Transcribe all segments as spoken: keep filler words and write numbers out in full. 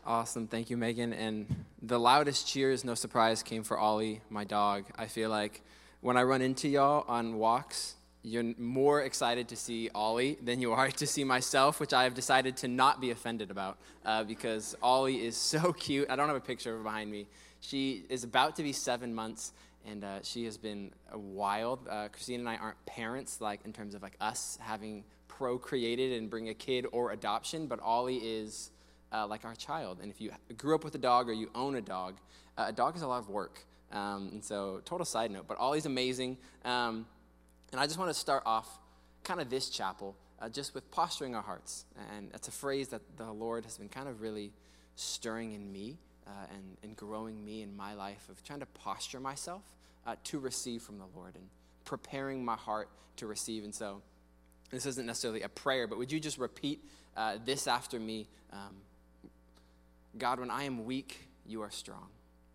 Awesome. Thank you, Megan. And the loudest cheers, no surprise, came for Ollie, my dog. I feel like when I run into y'all on walks, you're more excited to see Ollie than you are to see myself, which I have decided to not be offended about uh, because Ollie is so cute. I don't have a picture of her behind me. She is about to be seven months, and uh, she has been wild. Uh, Christine and I aren't parents, like in terms of like us having procreated and bring a kid or adoption, but Ollie is uh, like our child. And if you grew up with a dog or you own a dog, uh, a dog is a lot of work. Um, and so, total side note, but Ollie's amazing. Um, and I just want to start off kind of this chapel uh, just with posturing our hearts. And that's a phrase that the Lord has been kind of really stirring in me uh, and, and growing me in my life of trying to posture myself uh, to receive from the Lord and preparing my heart to receive. And so, this isn't necessarily a prayer, but would you just repeat uh, this after me? Um, God, when I am weak, you are strong.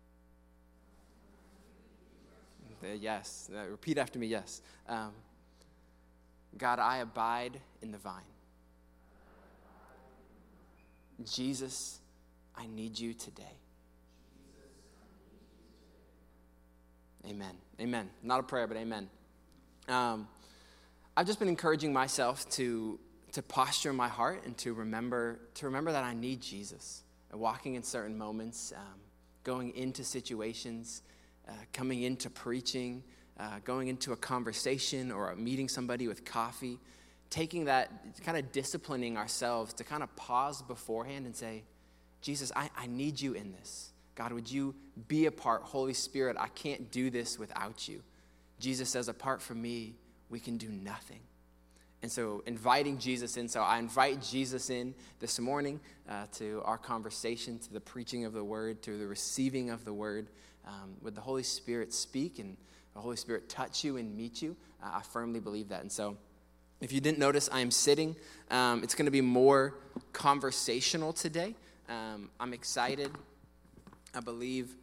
Uh, yes. Uh, repeat after me, yes. Um, God, I abide in the vine. Jesus, I need you today. Amen. Amen. Not a prayer, but amen. Um, I've just been encouraging myself to to posture my heart and to remember to remember that I need Jesus. And walking in certain moments, um, going into situations, uh, coming into preaching, uh, going into a conversation or meeting somebody with coffee, taking that, kind of disciplining ourselves to kind of pause beforehand and say, Jesus, I, I need you in this. God, would you be a part? Holy Spirit, I can't do this without you. Jesus says, apart from me, we can do nothing. And so inviting Jesus in. So I invite Jesus in this morning uh, to our conversation, to the preaching of the word, to the receiving of the word. Um, would the Holy Spirit speak and the Holy Spirit touch you and meet you? Uh, I firmly believe that. And so if you didn't notice, I am sitting. Um, it's going to be more conversational today. Um, I'm excited. I believe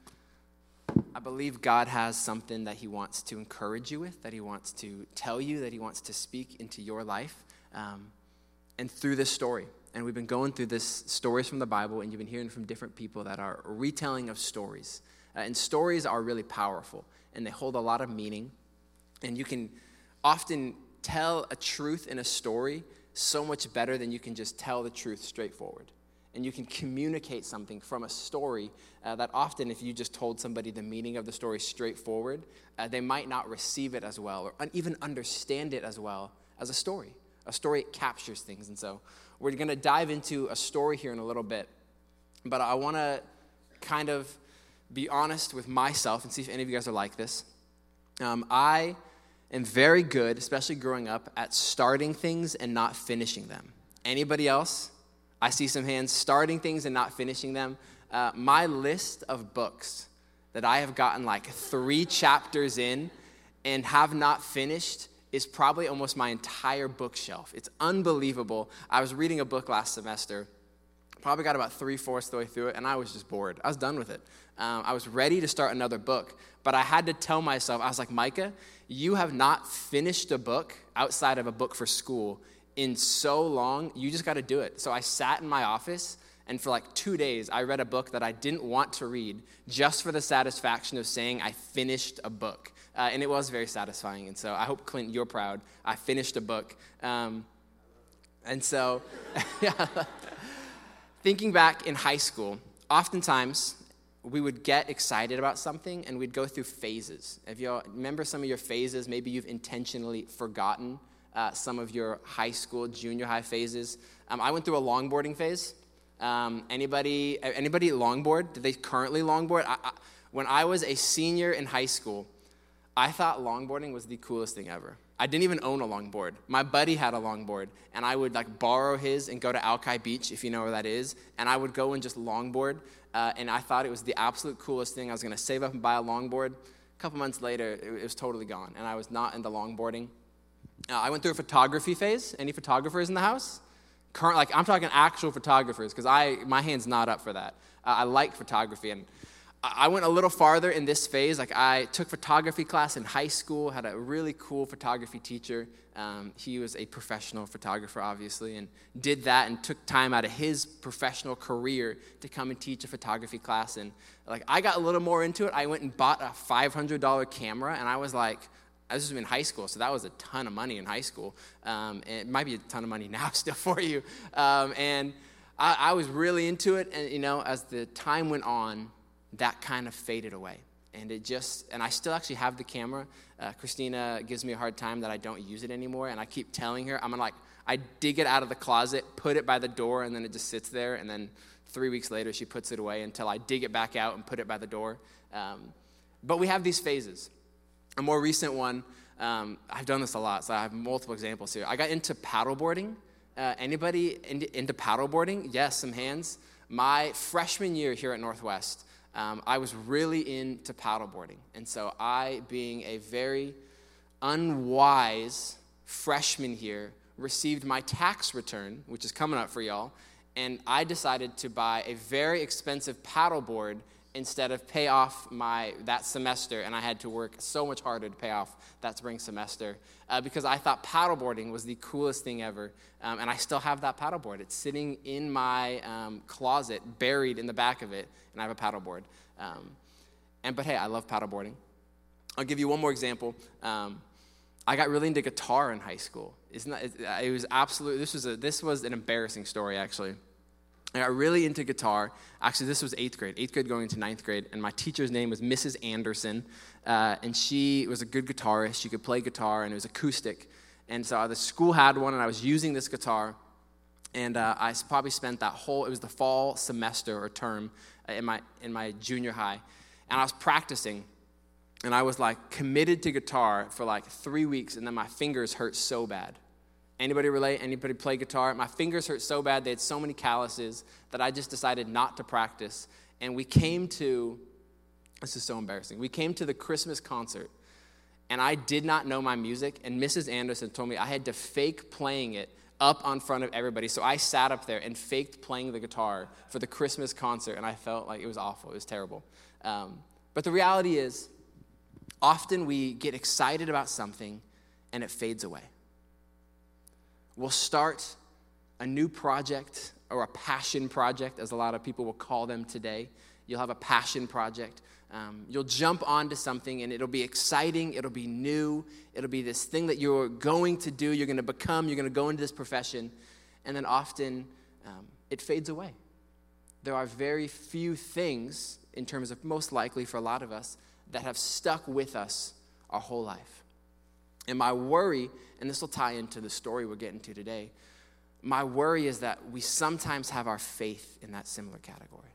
I believe God has something that he wants to encourage you with, that he wants to tell you, that he wants to speak into your life, um, and through this story. And we've been going through this stories from the Bible, and you've been hearing from different people that are retelling of stories. Uh, and stories are really powerful, and they hold a lot of meaning. And you can often tell a truth in a story so much better than you can just tell the truth straightforward. And you can communicate something from a story uh, that often if you just told somebody the meaning of the story straightforward, uh, they might not receive it as well or un- even understand it as well as a story. A story captures things. And so we're going to dive into a story here in a little bit. But I want to kind of be honest with myself and see if any of you guys are like this. Um, I am very good, especially growing up, at starting things and not finishing them. Anybody else? I see some hands starting things and not finishing them. Uh, my list of books that I have gotten like three chapters in and have not finished is probably almost my entire bookshelf. It's unbelievable. I was reading a book last semester, probably got about three-fourths of the way through it, and I was just bored. I was done with it. Um, I was ready to start another book, but I had to tell myself, I was like, Micah, you have not finished a book outside of a book for school in so long, you just got to do it. So I sat in my office, and for like two days, I read a book that I didn't want to read just for the satisfaction of saying I finished a book. Uh, and it was very satisfying. And so I hope, Clint, you're proud. I finished a book. Um, and so thinking back in high school, oftentimes we would get excited about something, and we'd go through phases. If you remember some of your phases, maybe you've intentionally forgotten Uh, some of your high school, junior high phases. Um, I went through a longboarding phase. Um, anybody anybody longboard? Did they currently longboard? I, I, when I was a senior in high school, I thought longboarding was the coolest thing ever. I didn't even own a longboard. My buddy had a longboard, and I would like borrow his and go to Alki Beach, if you know where that is, and I would go and just longboard, uh, and I thought it was the absolute coolest thing. I was going to save up and buy a longboard. A couple months later, it, it was totally gone, and I was not into longboarding. Uh, I went through a photography phase. Any photographers in the house? Current, like I'm talking actual photographers, because I my hand's not up for that. Uh, I like photography, and I went a little farther in this phase. Like I took photography class in high school, had a really cool photography teacher. Um, he was a professional photographer, obviously, and did that and took time out of his professional career to come and teach a photography class. And like I got a little more into it. I went and bought a five hundred dollars camera, and I was like, this was in high school, so that was a ton of money in high school. Um, and it might be a ton of money now still for you. Um, and I, I was really into it, and you know, as the time went on, that kind of faded away. And it just, and I still actually have the camera. Uh, Christina gives me a hard time that I don't use it anymore, and I keep telling her, I'm gonna like, I dig it out of the closet, put it by the door, and then it just sits there, and then three weeks later, she puts it away until I dig it back out and put it by the door. Um, but we have these phases. A more recent one, um, I've done this a lot, so I have multiple examples here. I got into paddleboarding. Uh, anybody into, into paddleboarding? Yes, some hands. My freshman year here at Northwest, Um, I was really into paddleboarding. And so I, being a very unwise freshman here, received my tax return, which is coming up for y'all, and I decided to buy a very expensive paddleboard instead of pay off my that semester, and I had to work so much harder to pay off that spring semester uh, because I thought paddleboarding was the coolest thing ever, um, and I still have that paddleboard. It's sitting in my um, closet, buried in the back of it, and I have a paddleboard. Um, and but hey, I love paddleboarding. I'll give you one more example. Um, I got really into guitar in high school. Isn't that? It, it was absolutely. This was a. This was an embarrassing story, actually. I got really into guitar. Actually, this was eighth grade, eighth grade going into ninth grade, and my teacher's name was Missus Anderson, uh, and she was a good guitarist. She could play guitar, and it was acoustic. And so the school had one, and I was using this guitar, and uh, I probably spent that whole, it was the fall semester or term in my in my junior high, and I was practicing, and I was like committed to guitar for like three weeks, and then my fingers hurt so bad. Anybody relate? Anybody play guitar? My fingers hurt so bad, they had so many calluses that I just decided not to practice. And we came to, this is so embarrassing, we came to the Christmas concert, and I did not know my music, and Missus Anderson told me I had to fake playing it up on front of everybody. So I sat up there and faked playing the guitar for the Christmas concert, and I felt like it was awful. It was terrible. Um, but the reality is, often we get excited about something, and it fades away. We'll start a new project or a passion project, as a lot of people will call them today. You'll have a passion project. Um, you'll jump onto something, and it'll be exciting. It'll be new. It'll be this thing that you're going to do. You're going to become. You're going to go into this profession. And then often um, it fades away. There are very few things, in terms of most likely for a lot of us, that have stuck with us our whole life. And my worry, and this will tie into the story we're getting to today, my worry is that we sometimes have our faith in that similar category.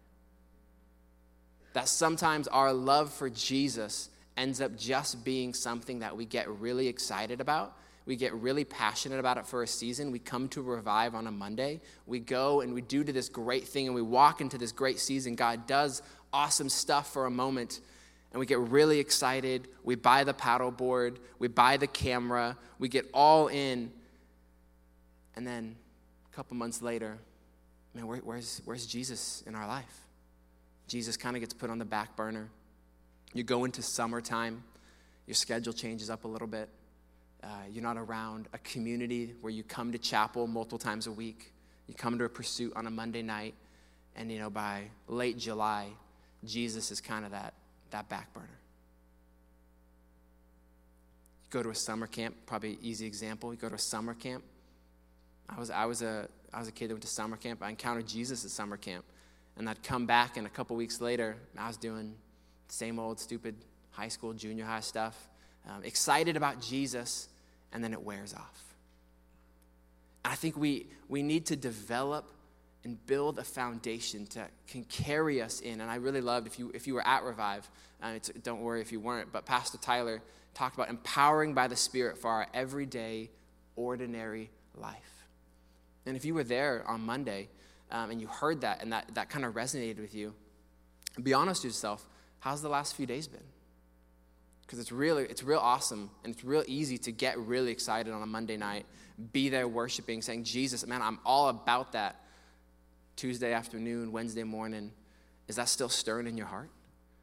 That sometimes our love for Jesus ends up just being something that we get really excited about. We get really passionate about it for a season. We come to Revive on a Monday. We go and we do to this great thing, and we walk into this great season. God does awesome stuff for a moment, and we get really excited. We buy the paddleboard. We buy the camera. We get all in. And then a couple months later, man, where, where's, where's Jesus in our life? Jesus kind of gets put on the back burner. You go into summertime. Your schedule changes up a little bit. Uh, you're not around a community where you come to chapel multiple times a week. You come to a pursuit on a Monday night. And, you know, by late July, Jesus is kind of that that back burner. You go to a summer camp, probably an easy example. You go to a summer camp. I was I was a I was a kid that went to summer camp. I encountered Jesus at summer camp, and I'd come back, and a couple weeks later, I was doing the same old stupid high school, junior high stuff, um, excited about Jesus, and then it wears off. And I think we we need to develop and build a foundation that can carry us in. And I really loved, if you if you were at Revive, uh, it's, don't worry if you weren't, but Pastor Tyler talked about empowering by the Spirit for our everyday, ordinary life. And if you were there on Monday um, and you heard that and that, that kind of resonated with you, be honest with yourself, how's the last few days been? Because it's really, it's real awesome, and it's real easy to get really excited on a Monday night, be there worshiping, saying, Jesus, man, I'm all about that. Tuesday afternoon, Wednesday morning, is that still stirring in your heart?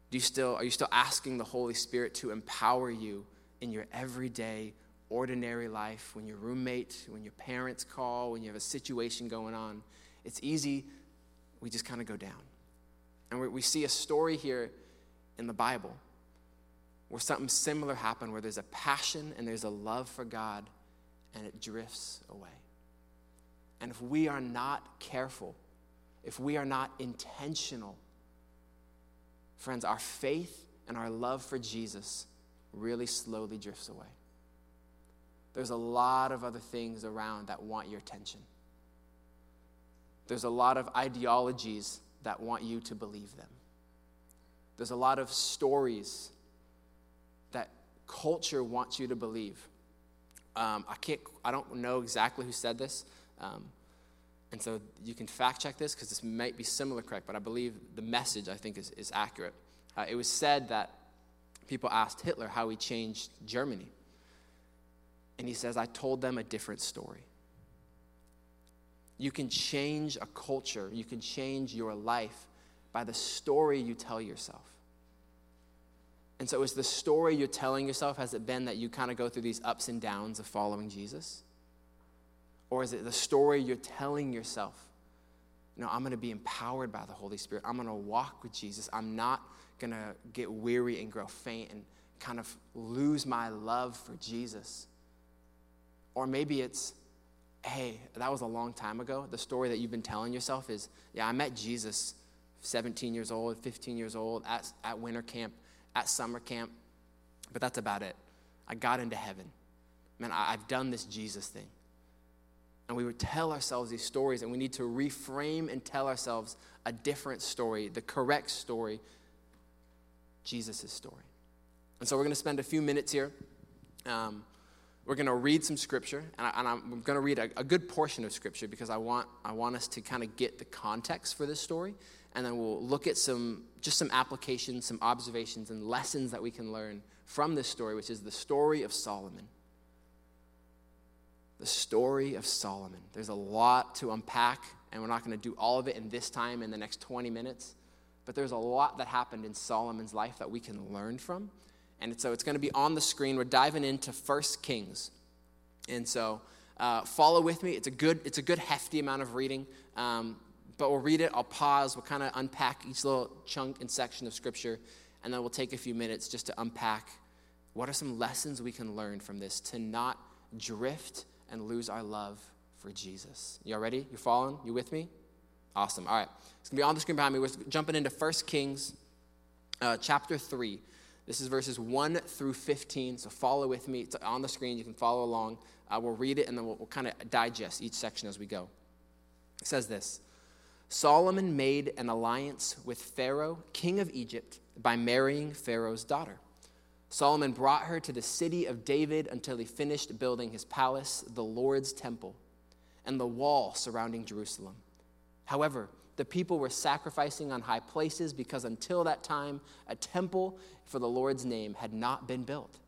Do you still, are you still asking the Holy Spirit to empower you in your everyday, ordinary life, when your roommate, when your parents call, when you have a situation going on? It's easy, we just kind of go down. And we, we see a story here in the Bible where something similar happened, where there's a passion and there's a love for God, and it drifts away. And if we are not careful, if we are not intentional, friends, our faith and our love for Jesus really slowly drifts away. There's a lot of other things around that want your attention. There's a lot of ideologies that want you to believe them. There's a lot of stories that culture wants you to believe. Um, I can't, I don't know exactly who said this, um, and so you can fact check this because this might be similar correct, but I believe the message, I think, is, is accurate. Uh, it was said that people asked Hitler how he changed Germany. And he says, I told them a different story. You can change a culture, you can change your life by the story you tell yourself. And so is the story you're telling yourself, has it been that you kind of go through these ups and downs of following Jesus? Or is it the story you're telling yourself, you know, I'm going to be empowered by the Holy Spirit. I'm going to walk with Jesus. I'm not going to get weary and grow faint and kind of lose my love for Jesus. Or maybe it's, hey, that was a long time ago. The story that you've been telling yourself is, yeah, I met Jesus seventeen years old, fifteen years old, at, at winter camp, at summer camp, but that's about it. I got into heaven. Man, I, I've done this Jesus thing. And we would tell ourselves these stories, and we need to reframe and tell ourselves a different story, the correct story, Jesus' story. And so we're going to spend a few minutes here. Um, we're going to read some scripture, and, I, and I'm going to read a, a good portion of scripture because I want I want us to kind of get the context for this story, and then we'll look at some just some applications, some observations, and lessons that we can learn from this story, which is the story of Solomon. The story of Solomon. There's a lot to unpack, and we're not going to do all of it in this time in the next twenty minutes, but there's a lot that happened in Solomon's life that we can learn from. And so it's going to be on the screen. We're diving into First Kings. And so uh, follow with me. It's a good, it's a good hefty amount of reading, um, but we'll read it. I'll pause. We'll kind of unpack each little chunk and section of Scripture, and then we'll take a few minutes just to unpack what are some lessons we can learn from this to not drift and lose our love for Jesus. You all ready? You following? You with me? Awesome. All right. It's going to be on the screen behind me. We're jumping into First Kings uh, chapter three. This is verses one through fifteen, so follow with me. It's on the screen. You can follow along. Uh, we'll read it, and then we'll, we'll kind of digest each section as we go. It says this: Solomon made an alliance with Pharaoh, king of Egypt, by marrying Pharaoh's daughter. Solomon brought her to the city of David until he finished building his palace, the Lord's temple, and the wall surrounding Jerusalem. However, the people were sacrificing on high places because until that time, a temple for the Lord's name had not been built.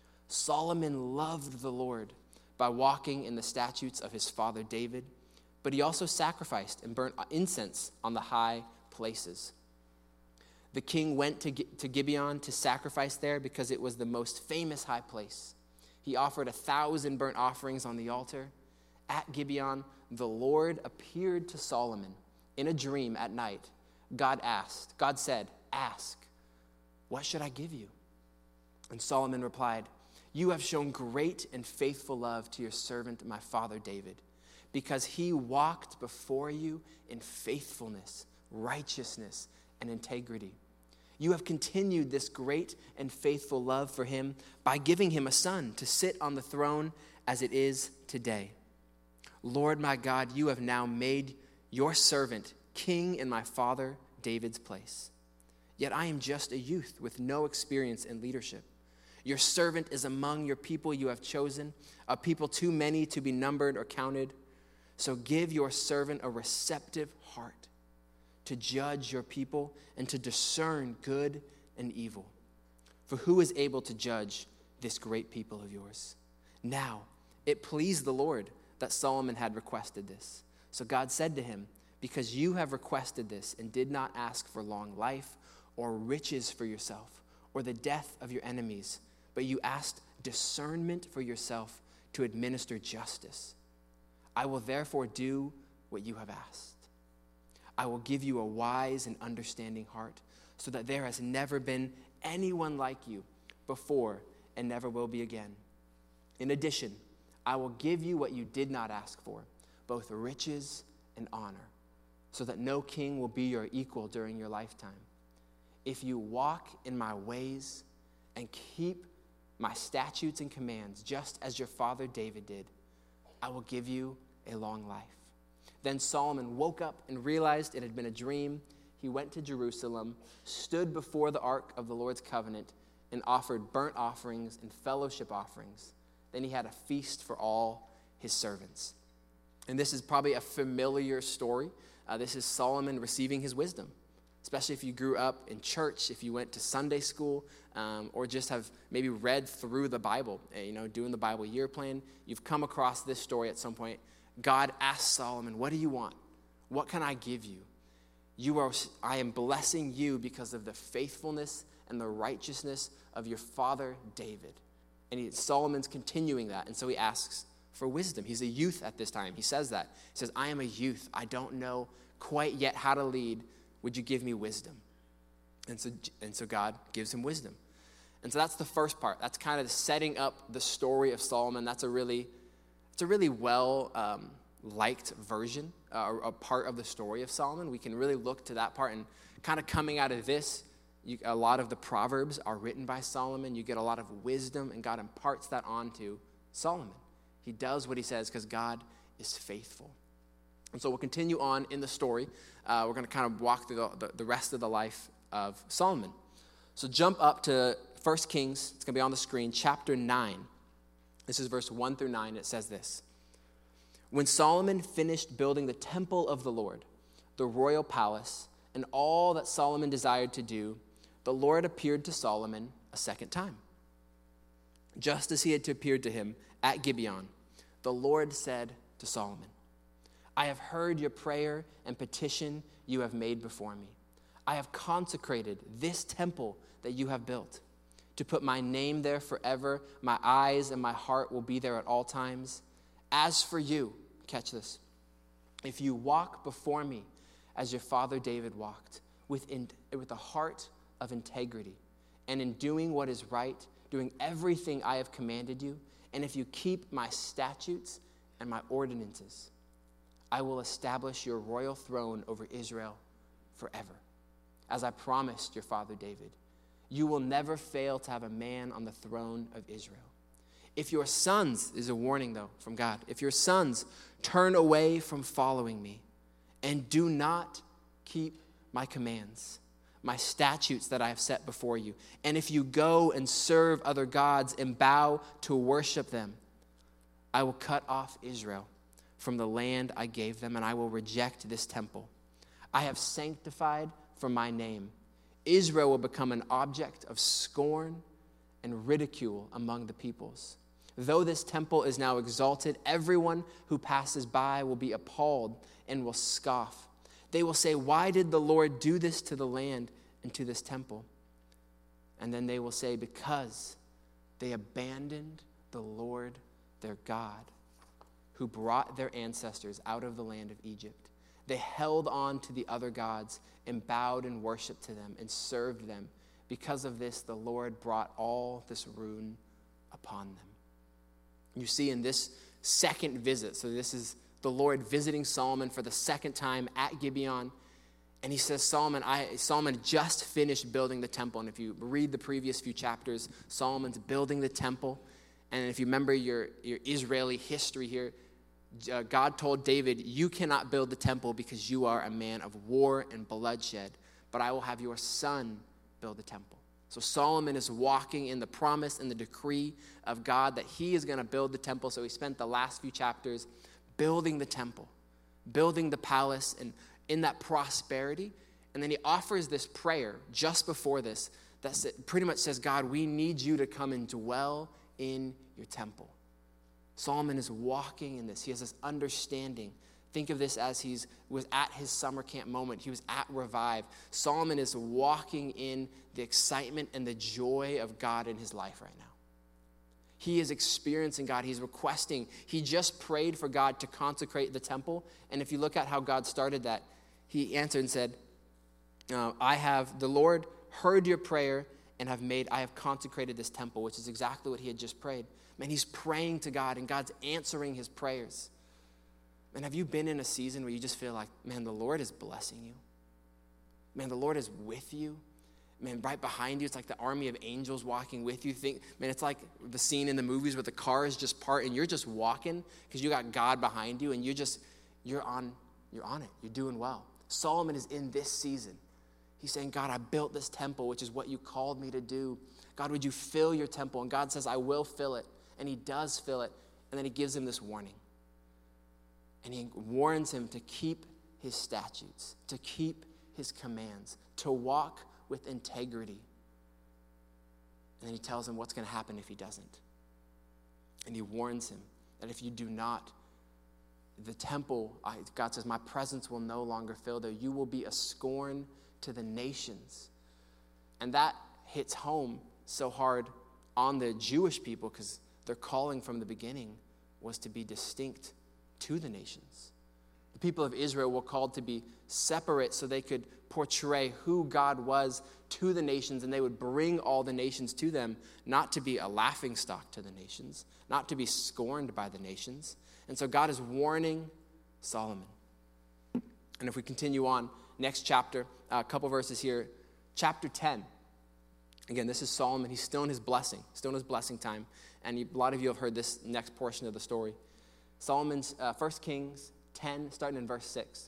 Solomon loved the Lord by walking in the statutes of his father David, but he also sacrificed and burnt incense on the high places. The king went to, to Gibeon to sacrifice there because it was the most famous high place. He offered a thousand burnt offerings on the altar. At Gibeon, the Lord appeared to Solomon in a dream at night. God asked, God said, ask, what should I give you? And Solomon replied, you have shown great and faithful love to your servant, my father David, because he walked before you in faithfulness, righteousness, and integrity. You have continued this great and faithful love for him by giving him a son to sit on the throne as it is today. Lord my God, you have now made your servant king in my father David's place. Yet I am just a youth with no experience in leadership. Your servant is among your people you have chosen, a people too many to be numbered or counted. So give your servant a receptive heart to judge your people and to discern good and evil. For who is able to judge this great people of yours? Now, it pleased the Lord that Solomon had requested this. So God said to him, because you have requested this and did not ask for long life or riches for yourself, or the death of your enemies, but you asked discernment for yourself to administer justice. I will therefore do what you have asked. I will give you a wise and understanding heart, so that there has never been anyone like you before and never will be again. In addition, I will give you what you did not ask for, both riches and honor, so that no king will be your equal during your lifetime. If you walk in my ways and keep my statutes and commands, just as your father David did, I will give you a long life. Then Solomon woke up and realized it had been a dream. He went to Jerusalem, stood before the ark of the Lord's covenant, and offered burnt offerings and fellowship offerings. Then he had a feast for all his servants. And this is probably a familiar story. Uh, this is Solomon receiving his wisdom, especially if you grew up in church, if you went to Sunday school, um, or just have maybe read through the Bible, uh, you know, doing the Bible year plan. You've come across this story at some point. God asked Solomon, what do you want? What can I give you? You are, I am blessing you because of the faithfulness and the righteousness of your father David. And he, Solomon's continuing that. And so he asks for wisdom. He's a youth at this time. He says that. He says, I am a youth. I don't know quite yet how to lead. Would you give me wisdom? And so, and so God gives him wisdom. And so that's the first part. That's kind of setting up the story of Solomon. That's a really, it's a really well um, liked version, uh, a part of the story of Solomon. We can really look to that part, and kind of coming out of this, you, a lot of the Proverbs are written by Solomon. You get a lot of wisdom, and God imparts that onto Solomon. He does what he says because God is faithful. And so we'll continue on in the story. Uh, we're going to kind of walk through the, the, the rest of the life of Solomon. So jump up to First Kings. It's going to be on the screen, chapter nine. This is verse one through nine. It says this. When Solomon finished building the temple of the Lord, the royal palace, and all that Solomon desired to do, the Lord appeared to Solomon a second time. Just as he had appeared to him at Gibeon, the Lord said to Solomon, I have heard your prayer and petition you have made before me. I have consecrated this temple that you have built. To put my name there forever, my eyes and my heart will be there at all times. As for you, catch this, if you walk before me as your father David walked, with, in, with a heart of integrity, and in doing what is right, doing everything I have commanded you, and if you keep my statutes and my ordinances, I will establish your royal throne over Israel forever, as I promised your father David. You will never fail to have a man on the throne of Israel. If your sons, is a warning though from God, if your sons turn away from following me and do not keep my commands, my statutes that I have set before you, and if you go and serve other gods and bow to worship them, I will cut off Israel from the land I gave them, and I will reject this temple I have sanctified for my name. Israel will become an object of scorn and ridicule among the peoples. Though this temple is now exalted, everyone who passes by will be appalled and will scoff. They will say, why did the Lord do this to the land and to this temple? And then they will say, because they abandoned the Lord their God, who brought their ancestors out of the land of Egypt. They held on to the other gods and bowed and worshiped to them and served them. Because of this, the Lord brought all this ruin upon them. You see in this second visit, so this is the Lord visiting Solomon for the second time at Gibeon. And he says, Solomon, I, Solomon just finished building the temple. And if you read the previous few chapters, Solomon's building the temple. And if you remember your, your Israeli history here, uh, God told David, you cannot build the temple because you are a man of war and bloodshed, but I will have your son build the temple. So Solomon is walking in the promise and the decree of God that he is going to build the temple. So he spent the last few chapters building the temple, building the palace, and in that prosperity. And then he offers this prayer just before this that pretty much says, God, we need you to come and dwell in your temple. Solomon is walking in this. He has this understanding Think of this as he was at his summer camp moment. He was at Revive. Solomon is walking in the excitement and the joy of God in his life right now. He is experiencing God. He's requesting. He just prayed for God to consecrate the temple. And if you look at how God started that, he answered and said, uh, I have, the Lord heard your prayer and have made, I have consecrated this temple, which is exactly what he had just prayed. Man, he's praying to God and God's answering his prayers. And have you been in a season where you just feel like, man, the Lord is blessing you? Man, the Lord is with you. Man, right behind you, it's like the army of angels walking with you. Think, man, it's like the scene in the movies where the cars just part and you're just walking because you got God behind you and you're just, you're on, you're on it. You're doing well. Solomon is in this season. He's saying, God, I built this temple, which is what you called me to do. God, would you fill your temple? And God says, I will fill it. And he does fill it. And then he gives him this warning. And he warns him to keep his statutes, to keep his commands, to walk with integrity. And then he tells him what's going to happen if he doesn't. And he warns him that if you do not, the temple, God says, my presence will no longer fill there. You will be a scorn to the nations. And that hits home so hard on the Jewish people because their calling from the beginning was to be distinct to the nations. The people of Israel were called to be separate so they could portray who God was to the nations, and they would bring all the nations to them, not to be a laughingstock to the nations, not to be scorned by the nations. And so God is warning Solomon. And if we continue on, next chapter, a couple verses here, chapter ten. Again, this is Solomon. He's still in his blessing, still in his blessing time. And you, a lot of you have heard this next portion of the story. Solomon's uh, First Kings ten, starting in verse six.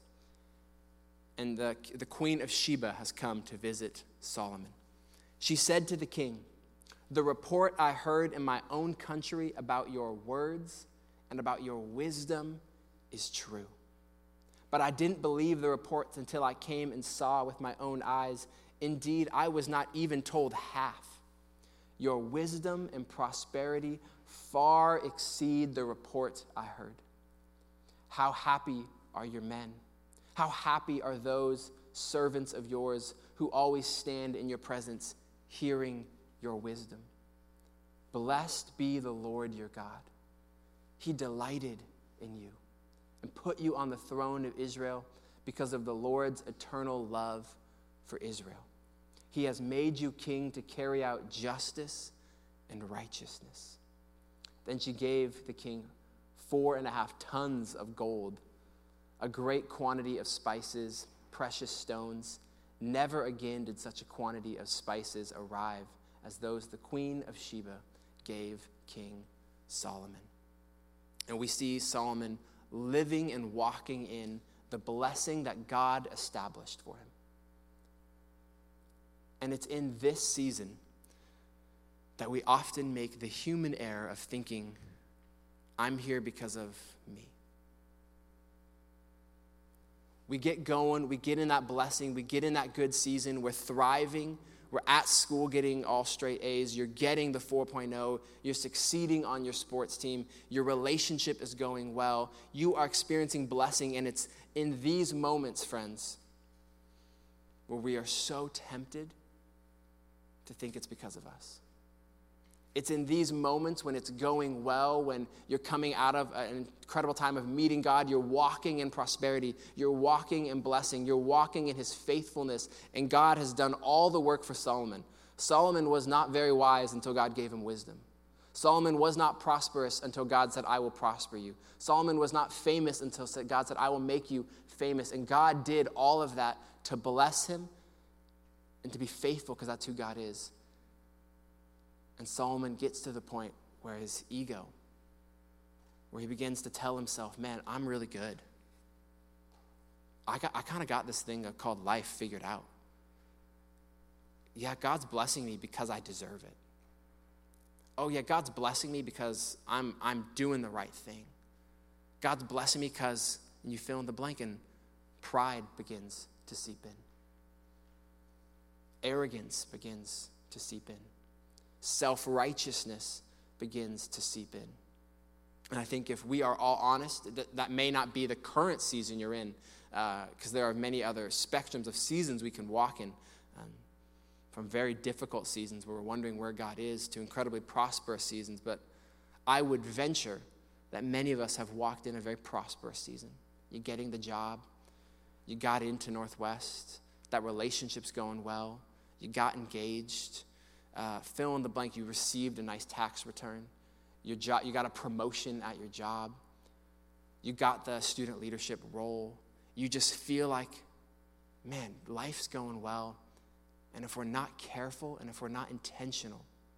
And the, the queen of Sheba has come to visit Solomon. She said to the king, the report I heard in my own country about your words and about your wisdom is true. But I didn't believe the reports until I came and saw with my own eyes. Indeed, I was not even told half. Your wisdom and prosperity far exceed the report I heard. How happy are your men? How happy are those servants of yours who always stand in your presence, hearing your wisdom? Blessed be the Lord your God. He delighted in you and put you on the throne of Israel because of the Lord's eternal love for Israel. He has made you king to carry out justice and righteousness. Then she gave the king four and a half tons of gold, a great quantity of spices, precious stones. Never again did such a quantity of spices arrive as those the queen of Sheba gave King Solomon. And we see Solomon living and walking in the blessing that God established for him. And it's in this season that we often make the human error of thinking, I'm here because of me. We get going, we get in that blessing, we get in that good season, we're thriving, we're at school getting all straight A's, you're getting the four point oh, you're succeeding on your sports team, your relationship is going well, you are experiencing blessing, and it's in these moments, friends, where we are so tempted to think it's because of us. It's in these moments when it's going well, when you're coming out of an incredible time of meeting God, you're walking in prosperity, you're walking in blessing, you're walking in his faithfulness, and God has done all the work for Solomon. Solomon was not very wise until God gave him wisdom. Solomon was not prosperous until God said, I will prosper you. Solomon was not famous until God said, I will make you famous. And God did all of that to bless him and to be faithful, because that's who God is. And Solomon gets to the point where his ego, where he begins to tell himself, man, I'm really good. I got, I kind of got this thing called life figured out. Yeah, God's blessing me because I deserve it. Oh yeah, God's blessing me because I'm, I'm doing the right thing. God's blessing me because, and you fill in the blank, and pride begins to seep in. Arrogance begins to seep in. Self-righteousness begins to seep in. And I think if we are all honest, that, that may not be the current season you're in, because uh, there are many other spectrums of seasons we can walk in, um, from very difficult seasons where we're wondering where God is to incredibly prosperous seasons. But I would venture that many of us have walked in a very prosperous season. You're getting the job. You got into Northwest. That relationship's going well. You got engaged. Uh, fill in the blank. You received a nice tax return. Your job, you got a promotion at your job. You got the student leadership role. You just feel like, man, life's going well. And if we're not careful and if we're not intentional,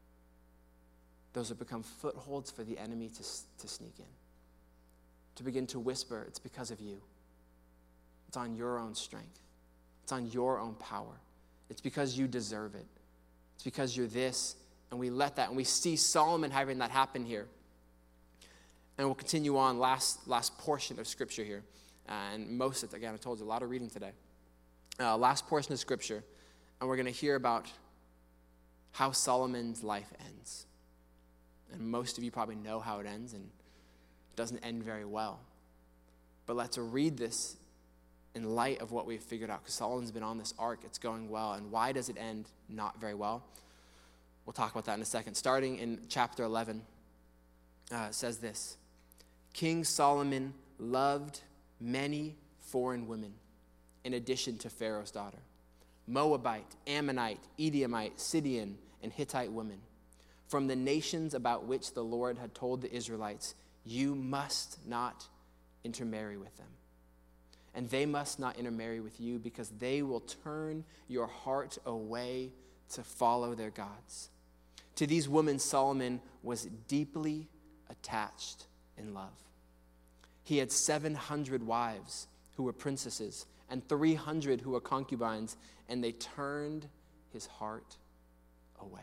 those have become footholds for the enemy to, to sneak in, to begin to whisper, it's because of you. It's on your own strength. It's on your own power. It's because you deserve it. It's because you're this. And we let that, and we see Solomon having that happen here. And we'll continue on last last portion of Scripture here. Uh, and most of it, again, I told you, a lot of reading today. Uh, last portion of Scripture. And we're going to hear about how Solomon's life ends. And most of you probably know how it ends, and it doesn't end very well. But let's read this in light of what we've figured out, because Solomon's been on this arc. It's going well. And why does it end not very well? We'll talk about that in a second. Starting in chapter eleven, uh, it says this. King Solomon loved many foreign women, in addition to Pharaoh's daughter, Moabite, Ammonite, Edomite, Sidonian, and Hittite women, from the nations about which the Lord had told the Israelites, you must not intermarry with them. And they must not intermarry with you, because they will turn your heart away to follow their gods. To these women, Solomon was deeply attached in love. He had seven hundred wives who were princesses and three hundred who were concubines, and they turned his heart away.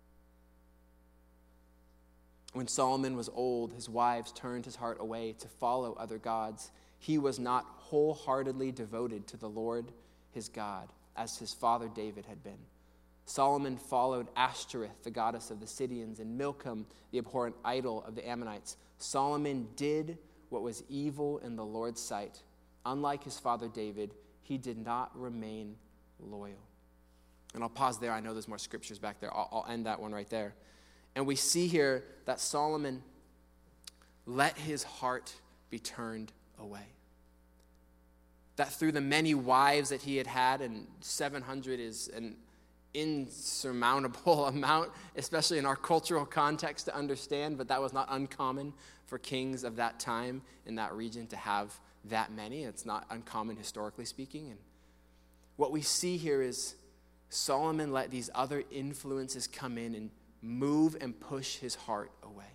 When Solomon was old, his wives turned his heart away to follow other gods. He was not wholeheartedly devoted to the Lord his God, as his father David had been. Solomon followed Ashtoreth, the goddess of the Sidonians, and Milcom, the abhorrent idol of the Ammonites. Solomon did what was evil in the Lord's sight. Unlike his father David, he did not remain loyal. And I'll pause there. I know there's more scriptures back there. I'll, I'll end that one right there. And we see here that Solomon let his heart be turned away. That through the many wives that he had had, and seven hundred is an insurmountable amount, especially in our cultural context to understand, but that was not uncommon for kings of that time in that region to have that many. It's not uncommon historically speaking. And what we see here is Solomon let these other influences come in and move and push his heart away.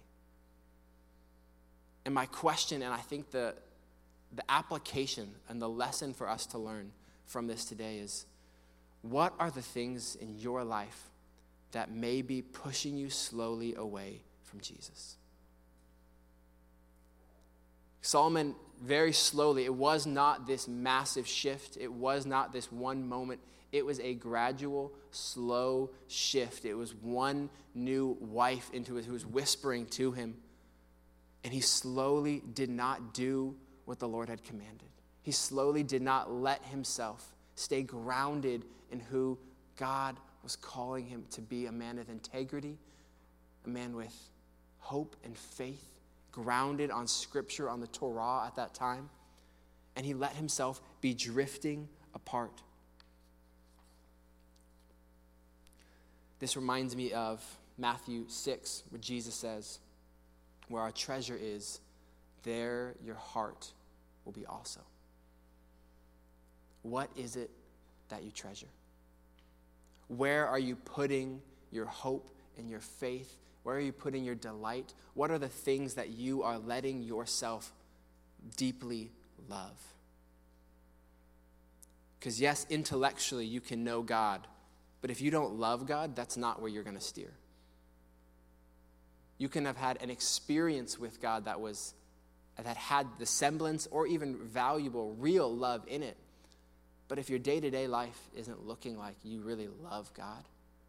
And my question, and I think the the application and the lesson for us to learn from this today is, what are the things in your life that may be pushing you slowly away from Jesus? Solomon, very slowly, it was not this massive shift. It was not this one moment. It was a gradual, slow shift. It was one new wife into it who was whispering to him. And he slowly did not do what the Lord had commanded. He slowly did not let himself stay grounded in who God was calling him to be, a man of integrity, a man with hope and faith, grounded on Scripture, on the Torah at that time. And he let himself be drifting apart. This reminds me of Matthew six, where Jesus says, where our treasure is, there your heart will be also. What is it that you treasure? Where are you putting your hope and your faith? Where are you putting your delight? What are the things that you are letting yourself deeply love? Because yes, intellectually you can know God, but if you don't love God, that's not where you're going to steer. You can have had an experience with God that was that had the semblance or even valuable, real love in it. But if your day-to-day life isn't looking like you really love God,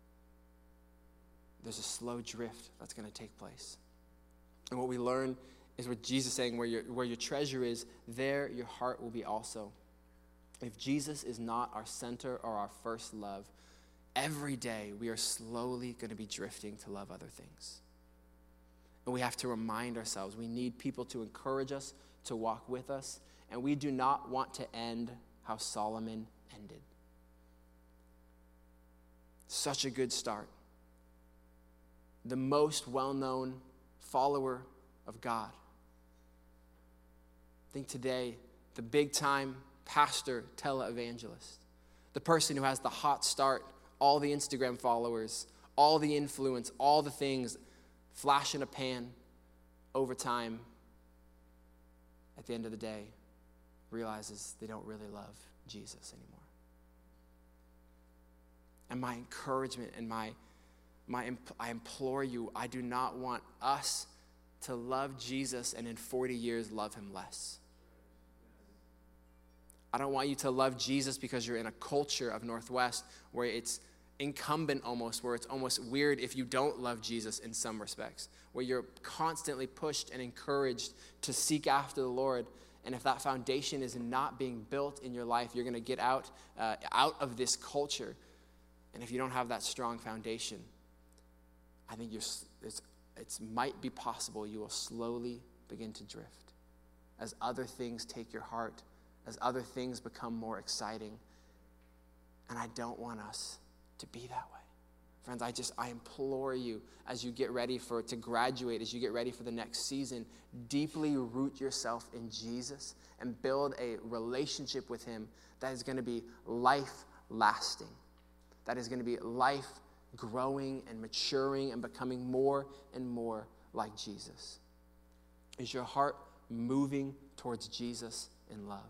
there's a slow drift that's going to take place. And what we learn is what Jesus is saying, where your, where your treasure is, there your heart will be also. If Jesus is not our center or our first love, every day we are slowly going to be drifting to love other things. And we have to remind ourselves, we need people to encourage us, to walk with us, and we do not want to end how Solomon ended. Such a good start. The most well-known follower of God. I think today, the big-time pastor, televangelist, the person who has the hot start, all the Instagram followers, all the influence, all the things, flash in a pan, over time, at the end of the day, realizes they don't really love Jesus anymore. And my encouragement and my, my I implore you, I do not want us to love Jesus and in forty years love him less. I don't want you to love Jesus because you're in a culture of Northwest where it's incumbent almost, where it's almost weird if you don't love Jesus in some respects, where you're constantly pushed and encouraged to seek after the Lord. And if that foundation is not being built in your life, you're going to get out, uh, out of this culture. And if you don't have that strong foundation, I think you're, it's, it's might be possible you will slowly begin to drift as other things take your heart, as other things become more exciting. And I don't want us to be that way. Friends, I just, I implore you, as you get ready for to graduate, as you get ready for the next season, deeply root yourself in Jesus and build a relationship with him that is going to be life-lasting, that is going to be life growing and maturing and becoming more and more like Jesus. Is your heart moving towards Jesus in love?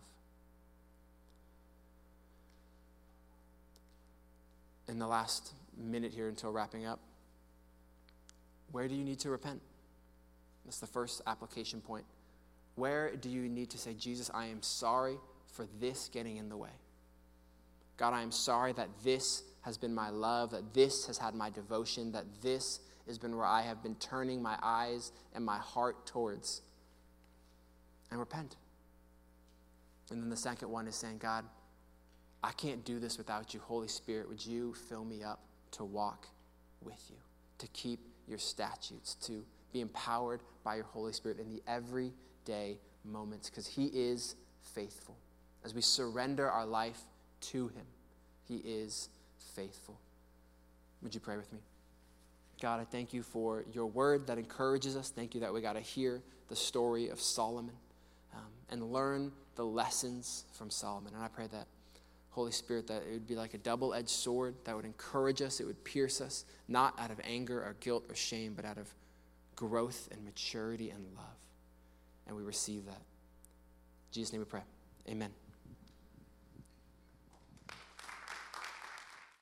In the last minute here until wrapping up, where do you need to repent? That's the first application point. Where do you need to say, Jesus, I am sorry for this getting in the way. God, I am sorry that this has been my love, that this has had my devotion, that this has been where I have been turning my eyes and my heart towards. And repent. And then the second one is saying, God, I can't do this without you. Holy Spirit, would you fill me up to walk with you, to keep your statutes, to be empowered by your Holy Spirit in the everyday moments, because he is faithful. As we surrender our life to him, he is faithful. Would you pray with me? God, I thank you for your word that encourages us. Thank you that we got to hear the story of Solomon um, and learn the lessons from Solomon. And I pray that, Holy Spirit, that it would be like a double-edged sword that would encourage us, it would pierce us, not out of anger or guilt or shame, but out of growth and maturity and love. And we receive that. In Jesus' name we pray. Amen.